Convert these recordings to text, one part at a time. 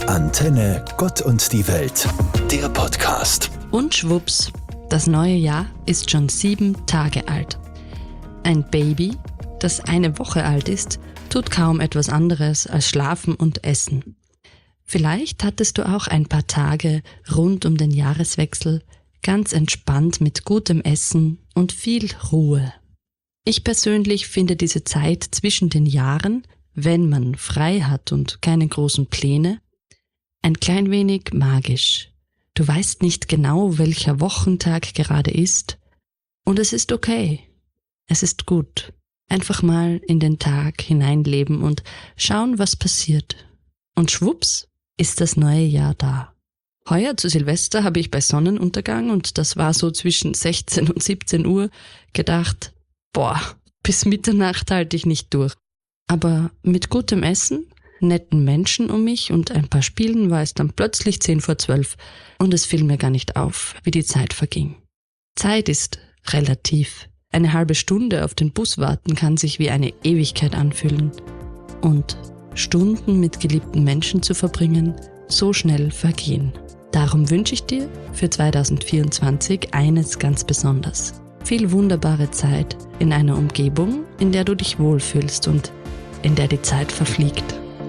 Antenne Gott und die Welt, der Podcast. Und schwupps, das neue Jahr ist schon 7 Tage alt. Ein Baby, das 1 Woche alt ist, tut kaum etwas anderes als schlafen und essen. Vielleicht hattest du auch ein paar Tage rund um den Jahreswechsel ganz entspannt mit gutem Essen und viel Ruhe. Ich persönlich finde diese Zeit zwischen den Jahren, wenn man frei hat und keine großen Pläne, ein klein wenig magisch. Du weißt nicht genau, welcher Wochentag gerade ist, und es ist okay. Es ist gut. Einfach mal in den Tag hineinleben und schauen, was passiert. Und schwupps ist das neue Jahr da. Heuer zu Silvester habe ich bei Sonnenuntergang, und das war so zwischen 16 und 17 Uhr, gedacht, bis Mitternacht halte ich nicht durch. Aber mit gutem Essen, netten Menschen um mich und ein paar Spielen war es dann plötzlich 10 vor 12 und es fiel mir gar nicht auf, wie die Zeit verging. Zeit ist relativ. Eine halbe Stunde auf den Bus warten kann sich wie eine Ewigkeit anfühlen. Und Stunden mit geliebten Menschen zu verbringen, so schnell vergehen. Darum wünsche ich dir für 2024 eines ganz besonders. Viel wunderbare Zeit in einer Umgebung, in der du dich wohlfühlst und in der die Zeit verfliegt.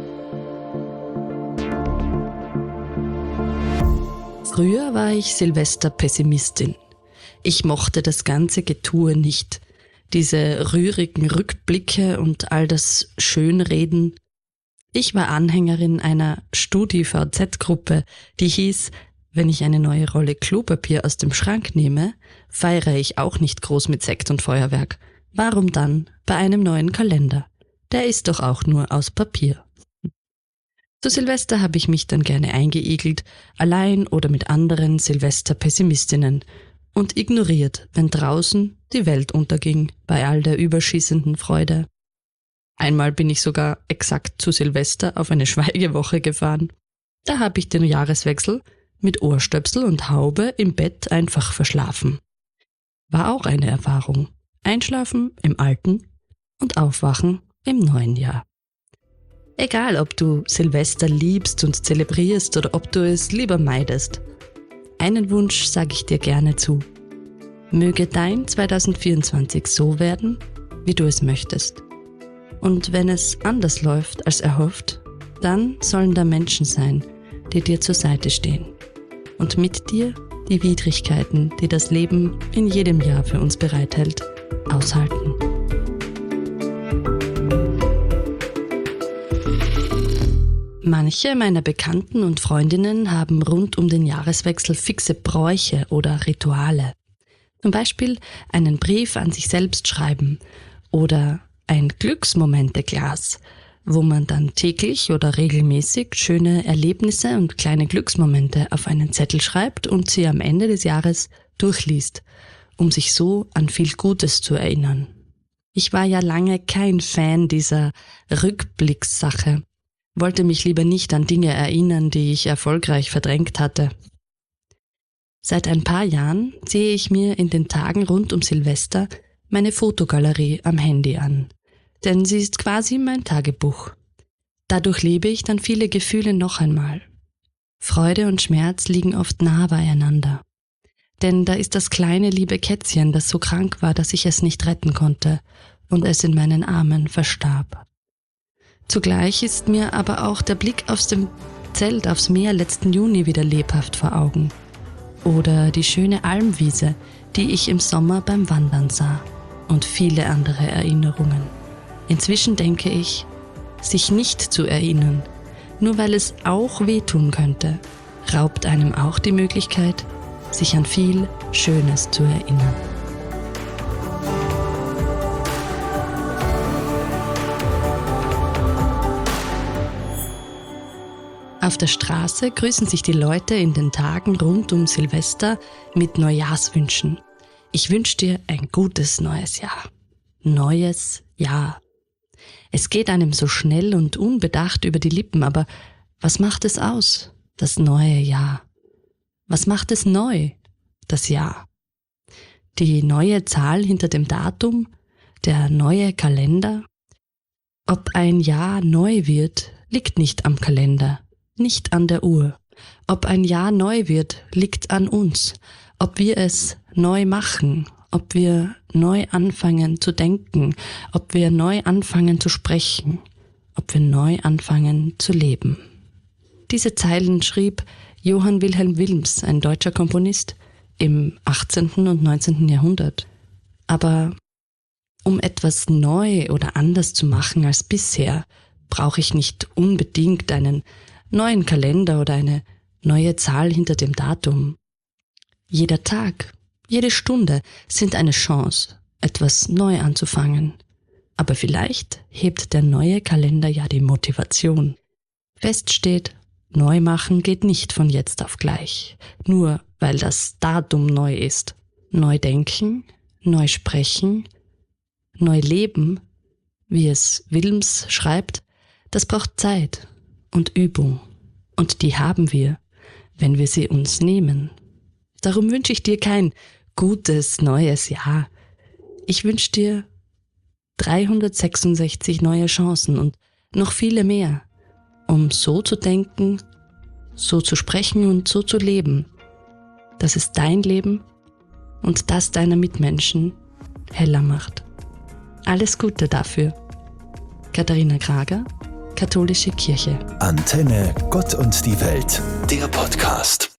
Früher war ich Silvester-Pessimistin. Ich mochte das ganze Getue nicht. Diese rührigen Rückblicke und all das Schönreden. Ich war Anhängerin einer StudiVZ-Gruppe, die hieß, wenn ich eine neue Rolle Klopapier aus dem Schrank nehme, feiere ich auch nicht groß mit Sekt und Feuerwerk. Warum dann bei einem neuen Kalender? Der ist doch auch nur aus Papier. Zu Silvester habe ich mich dann gerne eingeigelt, allein oder mit anderen Silvester-Pessimistinnen und ignoriert, wenn draußen die Welt unterging bei all der überschießenden Freude. Einmal bin ich sogar exakt zu Silvester auf eine Schweigewoche gefahren. Da habe ich den Jahreswechsel mit Ohrstöpsel und Haube im Bett einfach verschlafen. War auch eine Erfahrung. Einschlafen im alten und aufwachen im neuen Jahr. Egal, ob du Silvester liebst und zelebrierst oder ob du es lieber meidest. Einen Wunsch sage ich dir gerne zu. Möge dein 2024 so werden, wie du es möchtest. Und wenn es anders läuft als erhofft, dann sollen da Menschen sein, die dir zur Seite stehen. Und mit dir die Widrigkeiten, die das Leben in jedem Jahr für uns bereithält, aushalten. Manche meiner Bekannten und Freundinnen haben rund um den Jahreswechsel fixe Bräuche oder Rituale. Zum Beispiel einen Brief an sich selbst schreiben oder ein Glücksmomente-Glas, wo man dann täglich oder regelmäßig schöne Erlebnisse und kleine Glücksmomente auf einen Zettel schreibt und sie am Ende des Jahres durchliest, um sich so an viel Gutes zu erinnern. Ich war ja lange kein Fan dieser Rückblickssache, wollte mich lieber nicht an Dinge erinnern, die ich erfolgreich verdrängt hatte. Seit ein paar Jahren sehe ich mir in den Tagen rund um Silvester meine Fotogalerie am Handy an, denn sie ist quasi mein Tagebuch. Dadurch lebe ich dann viele Gefühle noch einmal. Freude und Schmerz liegen oft nah beieinander. Denn da ist das kleine liebe Kätzchen, das so krank war, dass ich es nicht retten konnte und es in meinen Armen verstarb. Zugleich ist mir aber auch der Blick aus dem Zelt aufs Meer letzten Juni wieder lebhaft vor Augen. Oder die schöne Almwiese, die ich im Sommer beim Wandern sah. Und viele andere Erinnerungen. Inzwischen denke ich, sich nicht zu erinnern, nur weil es auch wehtun könnte, raubt einem auch die Möglichkeit, sich an viel Schönes zu erinnern. Auf der Straße grüßen sich die Leute in den Tagen rund um Silvester mit Neujahrswünschen. Ich wünsche dir ein gutes neues Jahr. Neues Jahr. Es geht einem so schnell und unbedacht über die Lippen, aber was macht es aus, das neue Jahr? Was macht es neu, das Jahr? Die neue Zahl hinter dem Datum, der neue Kalender? Ob ein Jahr neu wird, liegt nicht am Kalender, nicht an der Uhr. Ob ein Jahr neu wird, liegt an uns. Ob wir es neu machen, ob wir neu anfangen zu denken, ob wir neu anfangen zu sprechen, ob wir neu anfangen zu leben. Diese Zeilen schrieb Johann Wilhelm Wilms, ein deutscher Komponist, im 18. und 19. Jahrhundert. Aber um etwas neu oder anders zu machen als bisher, brauche ich nicht unbedingt einen neuen Kalender oder eine neue Zahl hinter dem Datum. Jeder Tag, jede Stunde sind eine Chance, etwas neu anzufangen. Aber vielleicht hebt der neue Kalender ja die Motivation. Fest steht, neu machen geht nicht von jetzt auf gleich, nur weil das Datum neu ist. Neu denken, neu sprechen, neu leben, wie es Wilms schreibt, das braucht Zeit und Übung. Und die haben wir, wenn wir sie uns nehmen. Darum wünsche ich dir kein gutes neues Jahr. Ich wünsche dir 366 neue Chancen und noch viele mehr, um so zu denken, so zu sprechen und so zu leben, dass es dein Leben und das deiner Mitmenschen heller macht. Alles Gute dafür. Katharina Krager, Katholische Kirche. Antenne Gott und die Welt, der Podcast.